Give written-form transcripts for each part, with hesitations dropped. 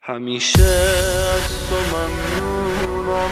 همیشه از تو ممنونم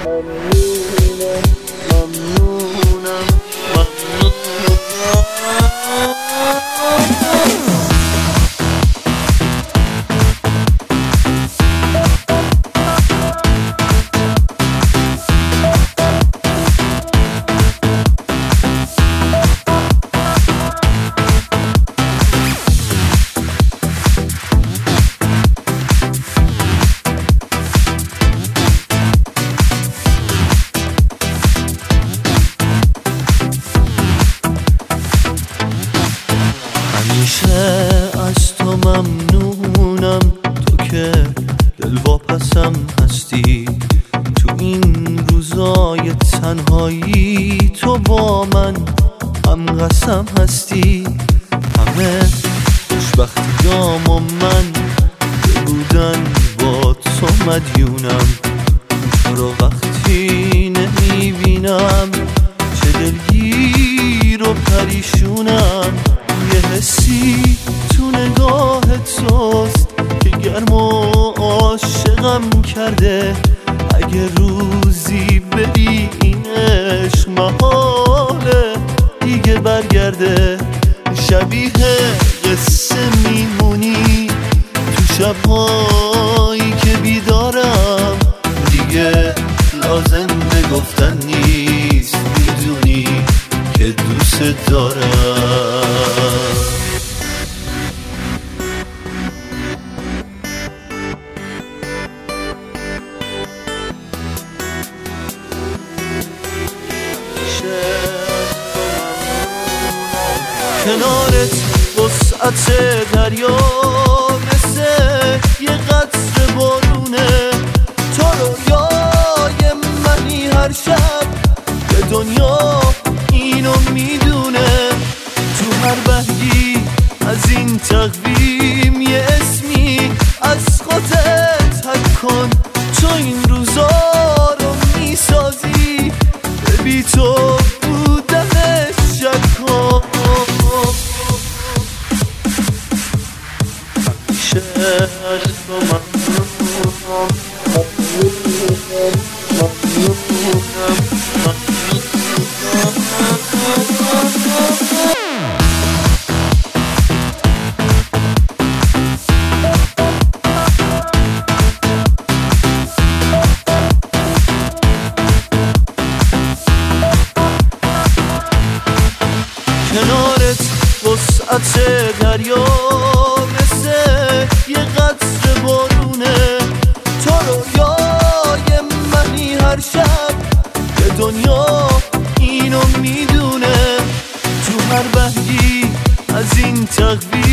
همیشه از تو ممنونم، تو که دلواپسم هستی. تو این روزای تنهایی تو با من هم قسم هستی. همه خوشبختیام و من بودن با تو مدیونم. تو رو وقتی نمیبینم چه دلگیر و پریشونم. یه حسی تو نگاه توست که گرم و عاشقم کرده. اگه روزی بری این عشق محاله دیگه برگرده. شبیه قصه میمونی تو شبهایی که بیدارم. دیگه لازم به گفتن نیست، میدونی که دوست دارم. کنارت وسعت دریا مثل یه قطره بارونه. تو رویای منی هر شب، به دنیا اینو میدونه. تو هر بهگی از این تقویم یه اسمی از خودت حک کن. تو این روزا رو میسازی، بی تو بودنش شک کن. همیشه از تو ممنونم کنارت وسعت دریا مثل یه قطره بارونه. تو رویای منی هر شب، به دنیا اینو میدونه. تو هر بهگی از این تقویم